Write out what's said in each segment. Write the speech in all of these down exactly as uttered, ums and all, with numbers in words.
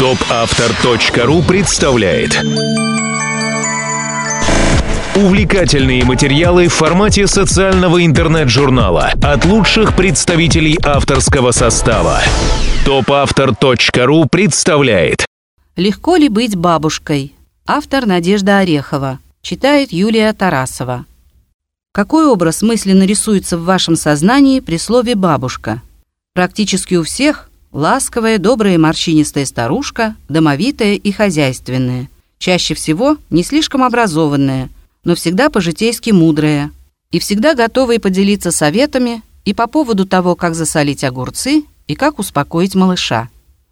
топ автор точка ру представляет увлекательные материалы в формате социального интернет-журнала от лучших представителей авторского состава. топ автор точка ру представляет «Легко ли быть бабушкой?» Автор Надежда Орехова. Читает Юлия Тарасова. Какой образ мысленно рисуется в вашем сознании при слове «бабушка»? Практически у всех ласковая, добрая, морщинистая старушка, домовитая и хозяйственная. Чаще всего не слишком образованная, но всегда по-житейски мудрая. И всегда готовая поделиться советами и по поводу того, как засолить огурцы и как успокоить малыша.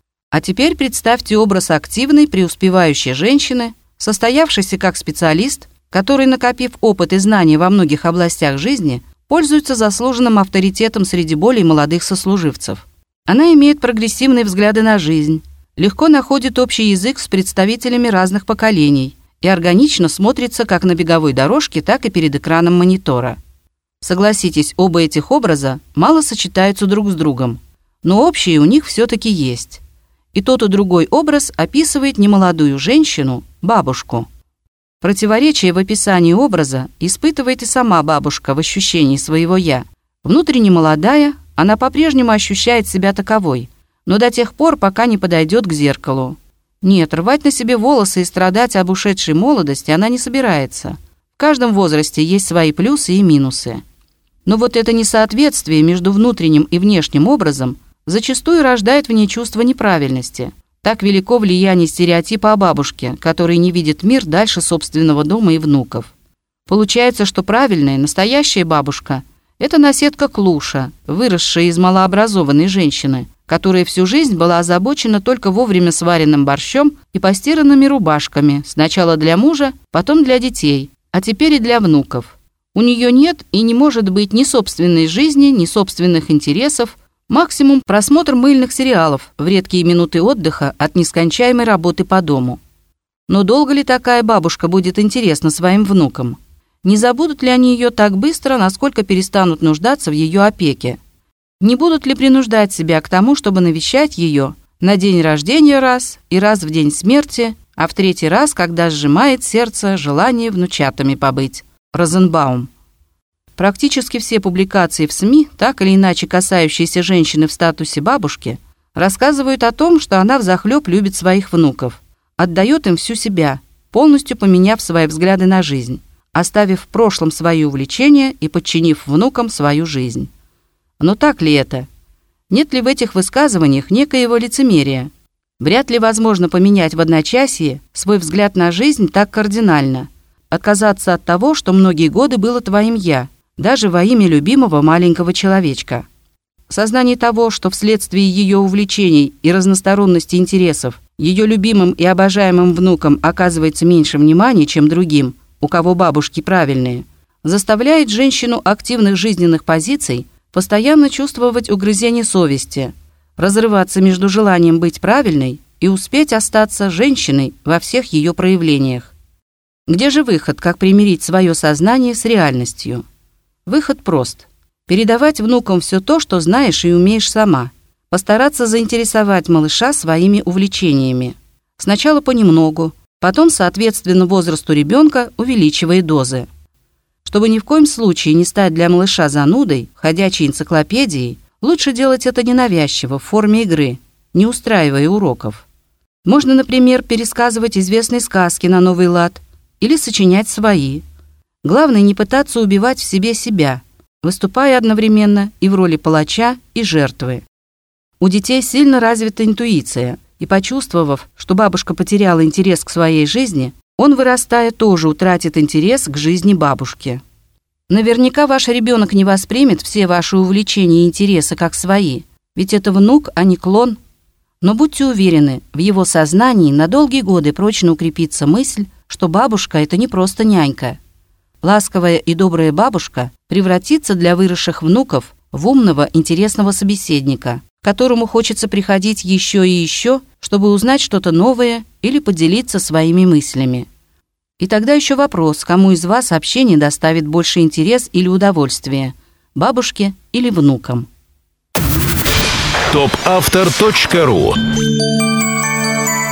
А теперь представьте образ активной, преуспевающей женщины, состоявшейся как специалист, который, накопив опыт и знания во многих областях жизни, пользуется заслуженным авторитетом среди более молодых сослуживцев. Она имеет прогрессивные взгляды на жизнь, легко находит общий язык с представителями разных поколений и органично смотрится как на беговой дорожке, так и перед экраном монитора. Согласитесь, оба этих образа мало сочетаются друг с другом, но общее у них все-таки есть. И тот и другой образ описывает немолодую женщину, бабушку. Противоречие в описании образа испытывает и сама бабушка в ощущении своего «я». Внутренне молодая, она по-прежнему ощущает себя таковой, но до тех пор, пока не подойдет к зеркалу. Нет, рвать на себе волосы и страдать об ушедшей молодости она не собирается. В каждом возрасте есть свои плюсы и минусы. Но вот это несоответствие между внутренним и внешним образом зачастую рождает в ней чувство неправильности. Так велико влияние стереотипа о бабушке, который не видит мир дальше собственного дома и внуков. Получается, что правильная, настоящая бабушка – это наседка клуша, выросшая из малообразованной женщины, которая всю жизнь была озабочена только вовремя сваренным борщом и постиранными рубашками, сначала для мужа, потом для детей, а теперь и для внуков. У нее нет и не может быть ни собственной жизни, ни собственных интересов, максимум просмотр мыльных сериалов в редкие минуты отдыха от нескончаемой работы по дому. Но долго ли такая бабушка будет интересна своим внукам? Не забудут ли они ее так быстро, насколько перестанут нуждаться в ее опеке? Не будут ли принуждать себя к тому, чтобы навещать ее на день рождения раз и раз в день смерти, а в третий раз, когда сжимает сердце желание внучатами побыть? Розенбаум. Практически все публикации в СМИ, так или иначе касающиеся женщины в статусе бабушки, рассказывают о том, что она взахлёб любит своих внуков, отдает им всю себя, полностью поменяв свои взгляды на жизнь, оставив в прошлом свои увлечения и подчинив внукам свою жизнь. Но так ли это? Нет ли в этих высказываниях некоего лицемерия? Вряд ли возможно поменять в одночасье свой взгляд на жизнь так кардинально, отказаться от того, что многие годы было твоим «я», даже во имя любимого маленького человечка. Сознание того, что вследствие ее увлечений и разносторонности интересов ее любимым и обожаемым внукам оказывается меньше внимания, чем другим, у кого бабушки правильные, заставляет женщину активных жизненных позиций постоянно чувствовать угрызение совести, разрываться между желанием быть правильной и успеть остаться женщиной во всех ее проявлениях. Где же выход, как примирить свое сознание с реальностью? Выход прост. Передавать внукам все то, что знаешь и умеешь сама. Постараться заинтересовать малыша своими увлечениями. Сначала понемногу, потом, соответственно возрасту ребенка, увеличивая дозы. Чтобы ни в коем случае не стать для малыша занудой, ходячей энциклопедией, лучше делать это ненавязчиво, в форме игры, не устраивая уроков. Можно, например, пересказывать известные сказки на новый лад или сочинять свои. Главное не пытаться убивать в себе себя, выступая одновременно и в роли палача, и жертвы. У детей сильно развита интуиция, и почувствовав, что бабушка потеряла интерес к своей жизни, он, вырастая, тоже утратит интерес к жизни бабушки. Наверняка ваш ребенок не воспримет все ваши увлечения и интересы как свои, ведь это внук, а не клон. Но будьте уверены, в его сознании на долгие годы прочно укрепится мысль, что бабушка – это не просто нянька. Ласковая и добрая бабушка превратится для выросших внуков в умного, интересного собеседника, к которому хочется приходить еще и еще, чтобы узнать что-то новое или поделиться своими мыслями. И тогда еще вопрос, кому из вас общение доставит больше интерес или удовольствие – бабушке или внукам. топ автор точка ру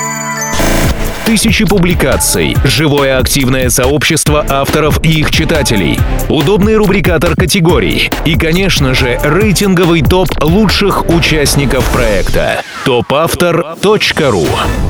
тысячи публикаций, живое активное сообщество авторов и их читателей, удобный рубрикатор категорий и, конечно же, рейтинговый топ лучших участников проекта. топ автор точка ру.